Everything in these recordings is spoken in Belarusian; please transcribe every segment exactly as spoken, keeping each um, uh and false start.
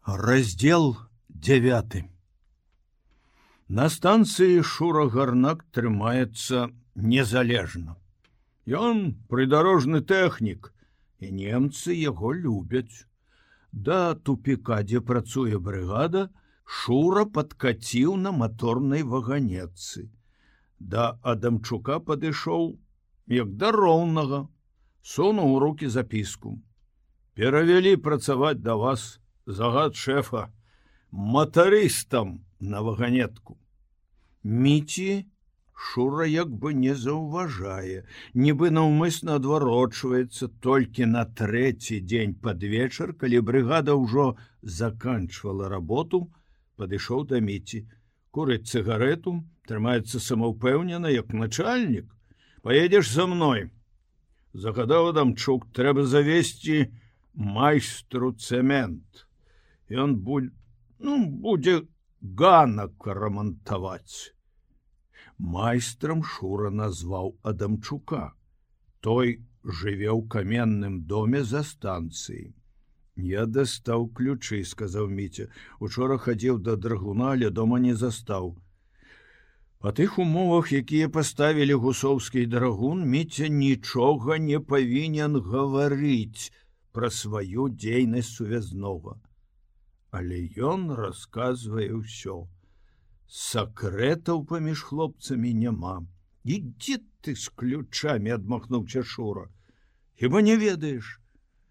Раздел девяты. На станцыі Шура Гарнак трымаецца незалежна. Ён прыдарожны тэхнік, і немцы яго любяць. Да тупіка, дзе працуе брыгада, Шура падкаціў на маторнай ваганетцы. Да Адамчука падышоў, як да роўнага, сунуў у рукі запіску. Перавялі працаваць да вас, загад шэфа, матарыстам на ваганетку. Міці Шура як бы не заўважае, нібы наўмысна адварочваецца толькі на трэці дзень пад вечар, калі брыгада ўжо заканчвала работу, падышоў да Міці, курыць цыгарету, трымаецца самаўпэўнена, як начальнік. Поедзеш за мной. Загадаў Адамчук, трэба завесці майстру цэмент. Ён будь, ну, будзе ганак рамантаваць. Майстрам Шура назваў Адамчука. Той жыве ў каменным доме за станцыяй. Я дастаў ключы, сказаў Міця. Учора хадзіў да драгуна, але дома не застаў. Па тых умовах, якія паставілі гусоўскі драгун, Міця нічога не павінен гаварыць пра сваю дзейнасць сувязнога. Але ён расказвае ўсё. Сакрэтаў паміж хлопцамі няма. Ідзі ты з ключамі, адмахнуўся Шура. Хіба не ведаеш?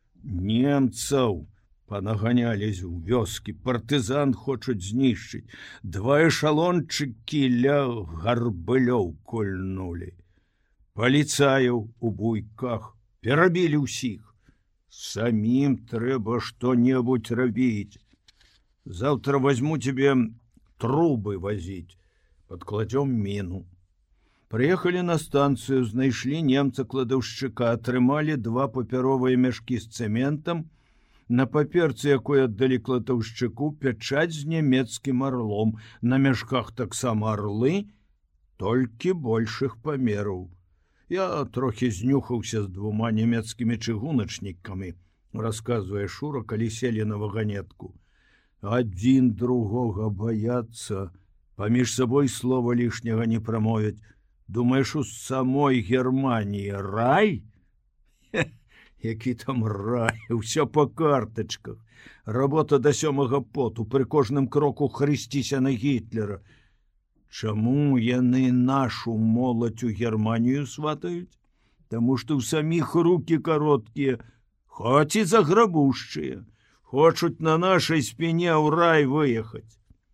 Немцаў панаганялись у вёскі, партызан хочуць знішчыць. Два эшалончыкі ля гарбылёў кольнулі. Паліцаяў у буйках перабілі ўсіх. Самім трэба што-небудзь рабіць. Завтра возьму тебе трубы возить, подкладем мину. Приехали на станцию, знайшлі немца-кладаўшчыка, атрымалі два папяровыя мяшкі з цэментам, на паперцы, якой аддалі кладаўшчыку, пячаць з нямецкім арлом, на мяшках таксама арлы, толькі большых памераў. Я трохі знюхаўся з двума нямецкімі чыгуначнікамі, расказвае Шура, калі селі на ваганетку. Адзін другога баяцца, паміж сабой слова лішняга не прамовяць. Думаеш, у самой Германіі рай? Хе, які там рай, усё па картачках. Работа да сёмага поту, пры кожным кроку хрысціся на Гітлера. Чаму яны нашу моладзь у Германію сватаюць? Таму што ў саміх рукі кароткія, хоць і заграбушчыя. Хочуць на нашай спіне ў рай выехаць.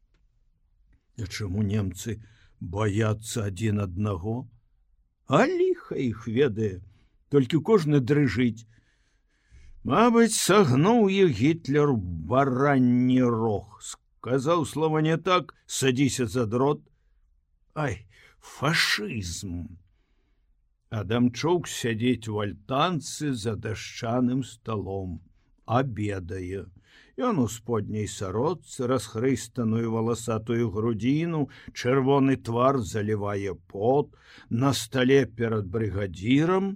А чаму немцы баяцца адзін аднаго? А ліха іх ведае, толькі кожны дрыжыць. Мабыць, сагнуў іх Гітлер баранні рог. Сказаў слова не так, садзіся за дрот. Ай, фашызм. Адамчук сядзіць у альтанцы за дашчаным сталом. Обедае. Ён у сподняй сародцы, расхрыстаную валасатую грудзіну, чырвоны твар залівае пот, на стале перад брыгадзірам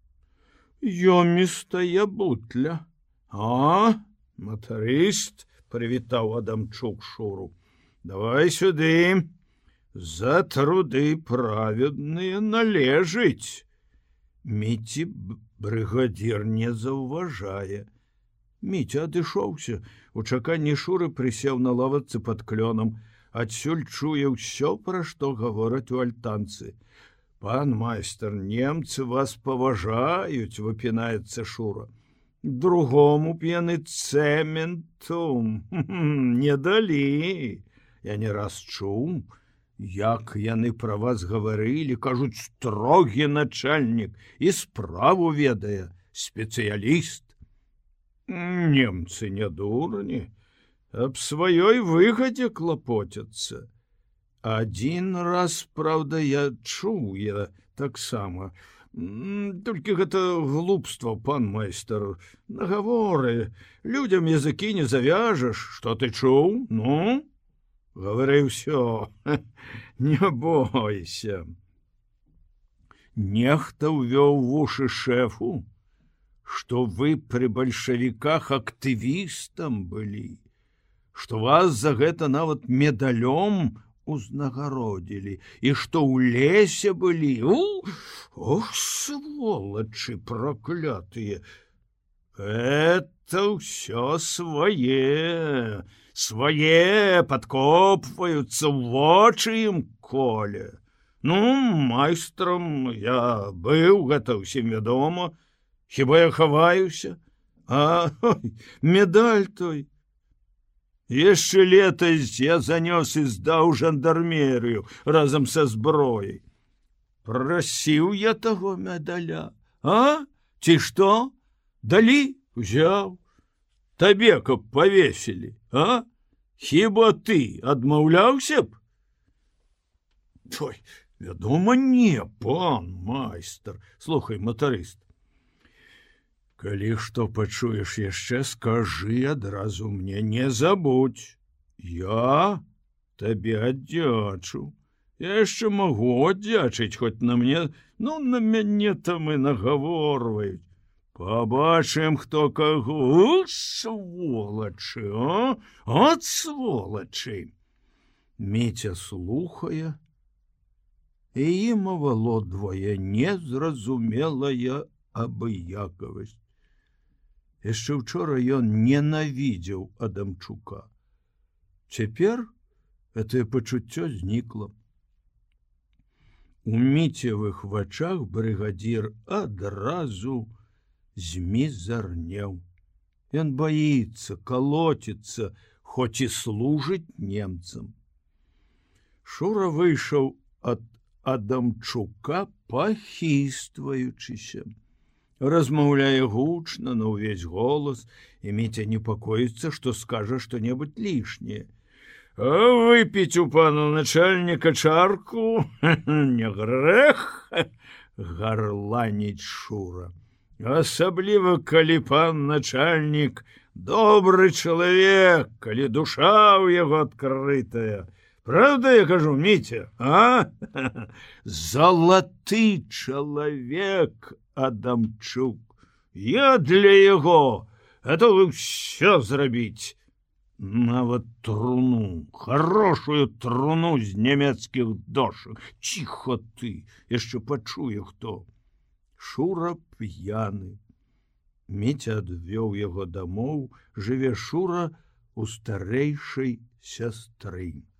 ёмістая бутля. А, матарыст, прывітаў Адамчук Шуру. Давай сюды, за труды праведныя належыць. Міці брыгадзір не заўважае. Міця адышоўся, у чаканні Шуры прысеў на лавацы пад клёнам, адсюль чуе ўсё, пра што гавораць у альтанцы. Пан майстар, немцы вас паважаюць, выпінаецца Шура. Другому б яны цэменту не далі. Я не раз чуў, як яны пра вас гаварылі, кажуць, строгі начальнік і справу ведае, спецыяліст. Немцы не дурні, аб сваёй выгадзе клапоцяцца. Адзін раз, праўда, я чуў я таксама. Толькі гэта глупства, пан майстар. Нагаворы, людзям языкі не завяжаш. Што ты чуў? Ну? Гавары ўсё, не бойся. Нехта ўвёў вушы шэфу, што вы пры бальшавіках актывістам былі. што вас за гэта нават медалём узнагародзілі, і што ў лесе былі. Ох, сволачы праклятыя! Это ўсё свае, свае падкопваюцца, вочы ім коле. Ну, майстрам я быў, гэта ўсім вядома. Хіба я хаваюся? А, ой, медаль той. Яшчэ летась я занёс і здаў жандармерыю разам са зброяй. Прасіў я таго медаля. А? Ці што? Далі? Узяў. Табе, каб павесілі, а? Хіба ты адмаўляўся б? Ой, вядома, не, пан майстар. Слухай, матарыст, калі што пачуеш яшчэ, скажы адразу мне, не забудь. Я табе аддзячу. Я яшчэ магу аддзячыць, хоць на мне, ну, на мяне там і нагаворваюць. Пабачым, хто каго. Сволачы, а? От сволачы. Міця слухае, і ім авалодвае незразумелая абыякавасць. Яшчэ учора ён ненавідзеў Адамчука. Цяпер гэтае пачуццё знікла. У Міцевых вачах брыгадзір адразу змізарнеў. Ён баіцца, калоціцца, хоць і служыць немцам. Шура выйшаў ад Адамчука, пахістваючыся. Размаўляе гучна на ўвесь голас, і Міця непакоіцца, што скажа што-небудзь лішняе. А выпіць у пана начальніка чарку не грэх, гарланіць Шура. Асабліва, калі пан начальнік добры чалавек, калі душа ў яго адкрытая. Правда, я кажу, Міця, а? Залаты чалавек, Адамчук. Я для яго гатовы ўсё зрабіць. Нават труну, хорошую труну з нямецкіх дошак. Ціха ты, яшчэ пачуе хто. Шура п'яны. Міця адвёў яго дамоў, жыве Шура у старэйшай сястры.